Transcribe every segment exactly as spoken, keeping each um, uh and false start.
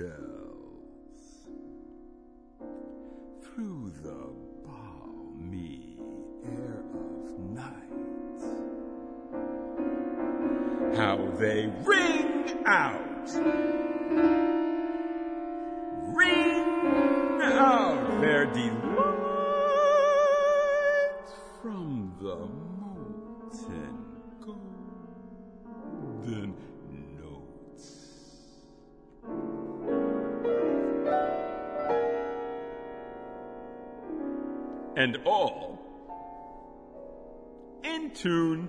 tells through the balmy air of night how they ring out, ring out their delight from the molten golden notes. And all in tune.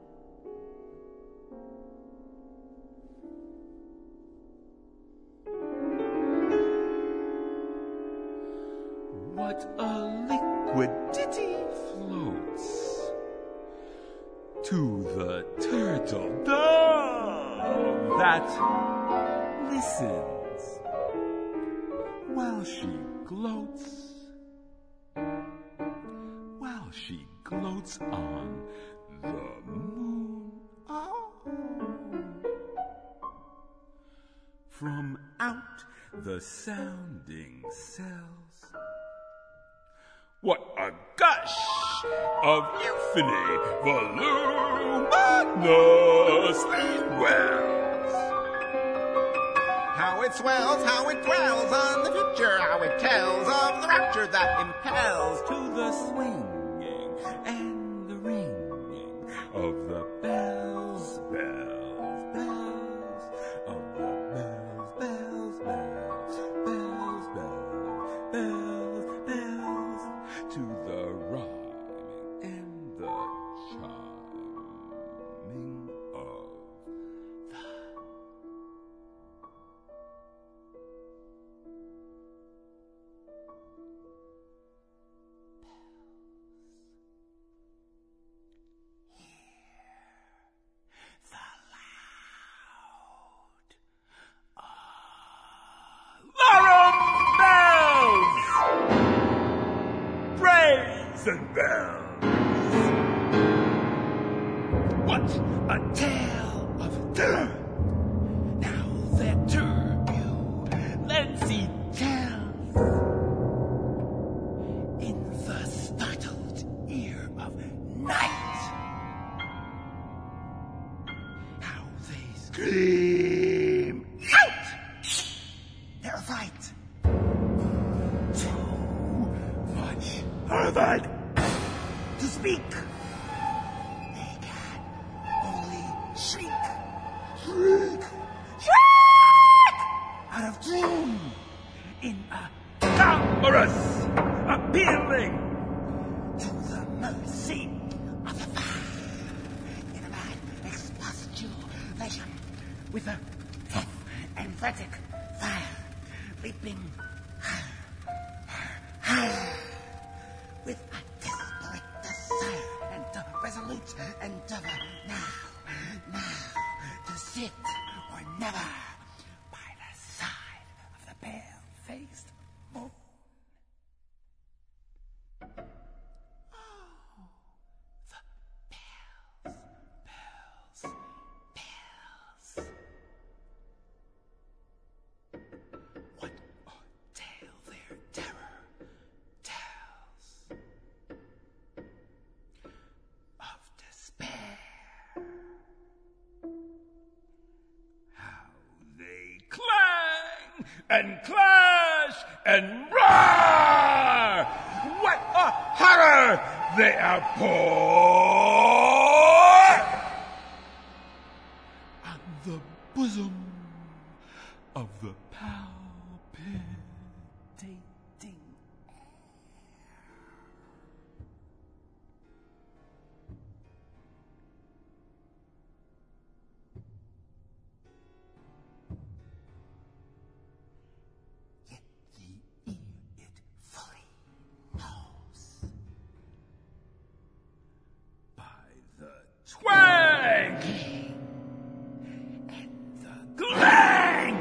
What a liquid ditty floats to the turtle dove that listens while she gloats, while she gloats on the moon. Oh. From out the sounding cells, what a gush of euphony voluminously wells. How it swells, how it dwells on the future, how it tells of the rapture that impels To the swinging and the ringing of the bells, bells, bells, of the bells, bells, bells, bells, bells, bells, bells, to the rhyming and the chiming of the and bells. What a tale of terror! Now their turbulency tells in the startled ear of night how they scream out their fight. Too much horrified to speak. They can only shriek, shriek, shriek out of tune in a clamorous appealing to the mercy of the fire in a mad expostulation with a tough, emphatic fire leaping higher, higher, with a desperate desire and a resolute endeavor now, now, to sit or never by the side of the pale-faced moon. Oh, the bells, bells, bells. What a tale their terror tells of despair. How they clang and clash and roar! What a horror they abhor! On the bosom of the palpitating yet the ear it fully knows by the twang and the clang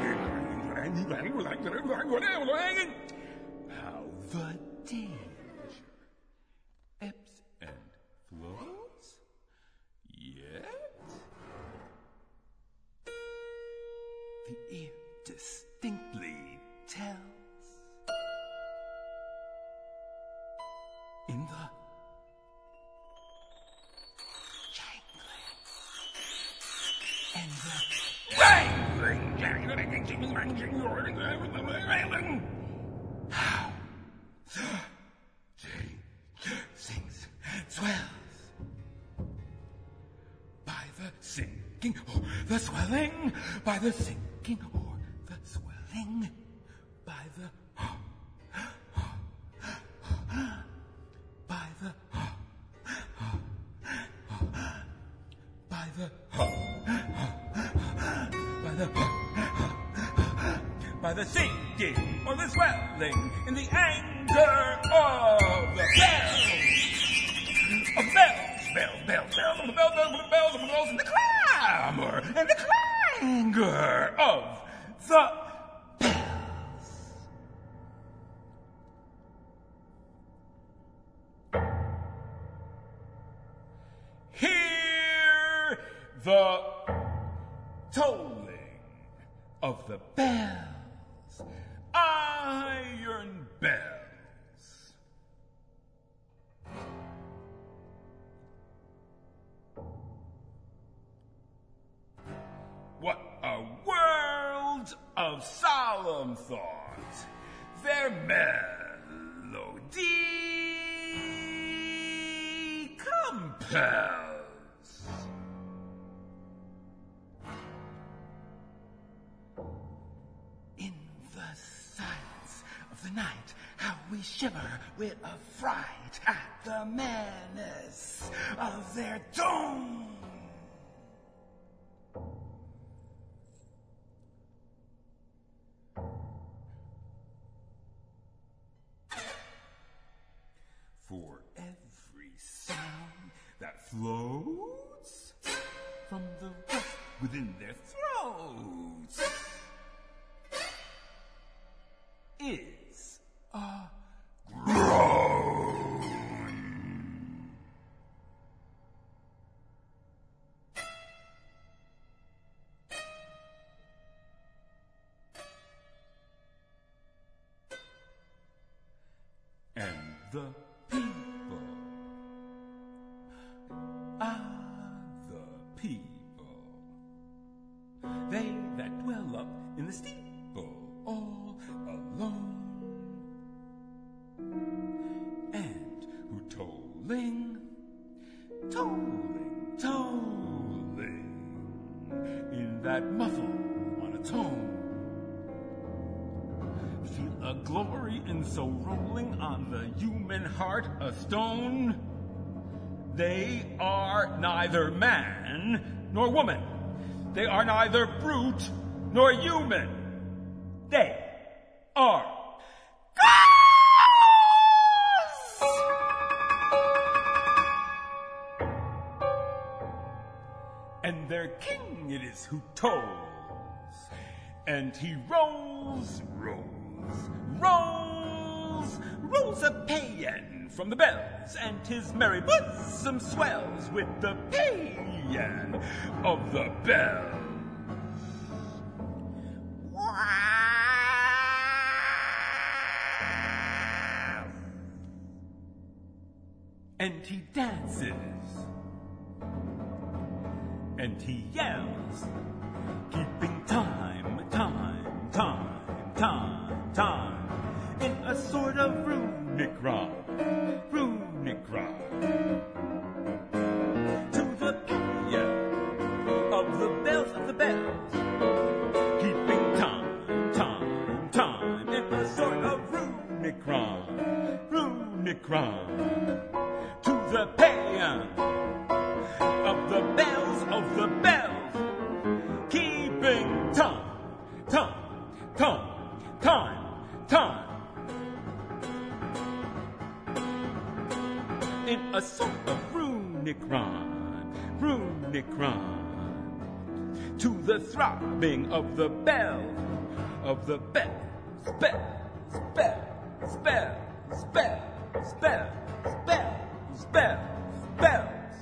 how the danger ebbs and flows, yet the ear distinctly in the jangling, and the wrangling, how the jing sings, swells by the sinking or the swelling, by the sinking or the swelling, by the by the by the by the by the sinking or the swelling in the anger of the bells, of bells, bells, bells, bells, of the bells, bells, of the bells, of the bells, and the clamor and the clangor of the bells. Hear the tolling of the bells, iron bells. What a world of solemn thought their melody compels. In the silence of the night, how we shiver with affright at the menace of their doom. For every sound that floats from the rust within their throats is a groan. And the people are the people, they that dwell up in the steeple all alone, and who tolling, tolling, tolling in that muffled monotone, feel a glory in so rolling on the human heart a stone. They are neither man nor woman. They are neither brute nor human. They are gods! And their king it is who tolls, and he rolls, rolls, rolls, rolls a paean from the bells, and his merry bosom swells with the paean of the bells. And he dances, and he yells, keeping time, time, time, time, time, in a sort of runic rhyme, runic rhyme, to the paean of the bells of the bells, keeping time, time, time, in a sort of runic rhyme, runic rhyme, to the paean of the bells of the bells, keeping time, time, time, time, time, in a sort of runic rhyme, runic rhyme, to the throbbing of the bell, of the bells, bells, bells, bells, bells, bells, bells, bells, bells,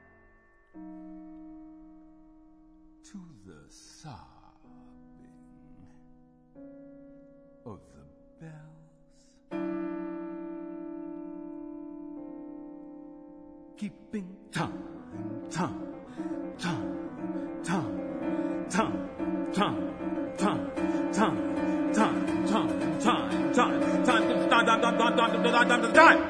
to the sobbing of the bells. keeping time, time, time, time, time, time, time, time, time, time, time, time, time, time, time, time, time, time, time, time.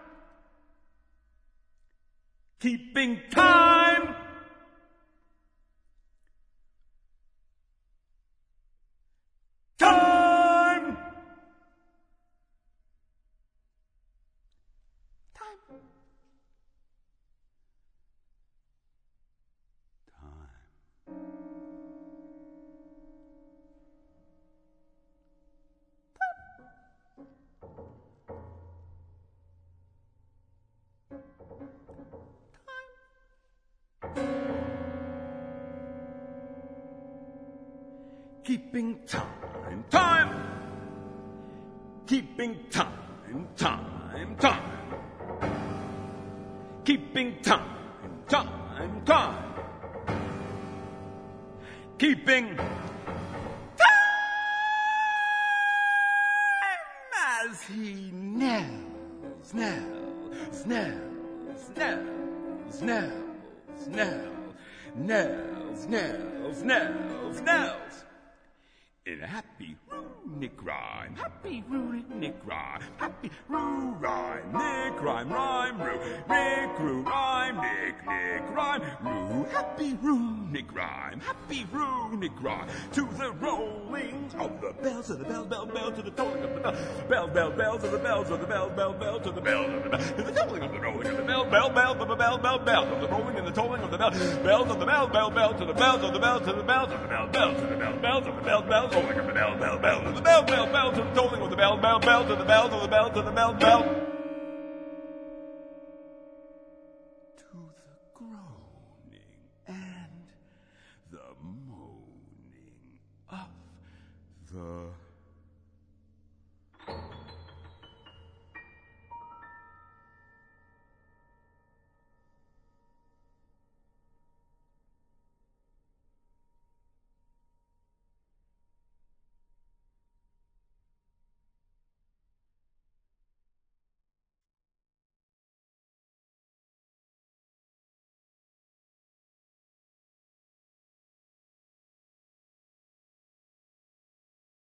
Keeping time. Time. Keeping time, time. Keeping time, time, time. Keeping time, time, time. Keeping time as he nails, nails, nails, nails, nails, nails, nails, nails, nails, nails. In a happy runic rhyme, happy runic rhyme, happy roo rhyme, nick rhyme, rhyme, roo, nick, roo, rhyme, nick, nick, rhyme, roo, happy runic rhyme, happy runic rhyme, to the rolling of the bells, to the bells, bell, bell, to the tolling of the bell, bells, bell, bells, to the bells, of the bells, bell, bell, to the bells of the bell, to the tolling of the rolling of the bell, bell, bell, of the bell, bell, bell, of the rolling and the tolling of the bell, bells of the bell, bell, bell, to the bells of the bells, to the bells of the bell, bells, to the bell, bells of the bell, bells, tolling of the bell, bell, bell, to the bell, bell, bell, to the tolling of the bell, bell, bell, to the bells of the bell, to the bell, bell.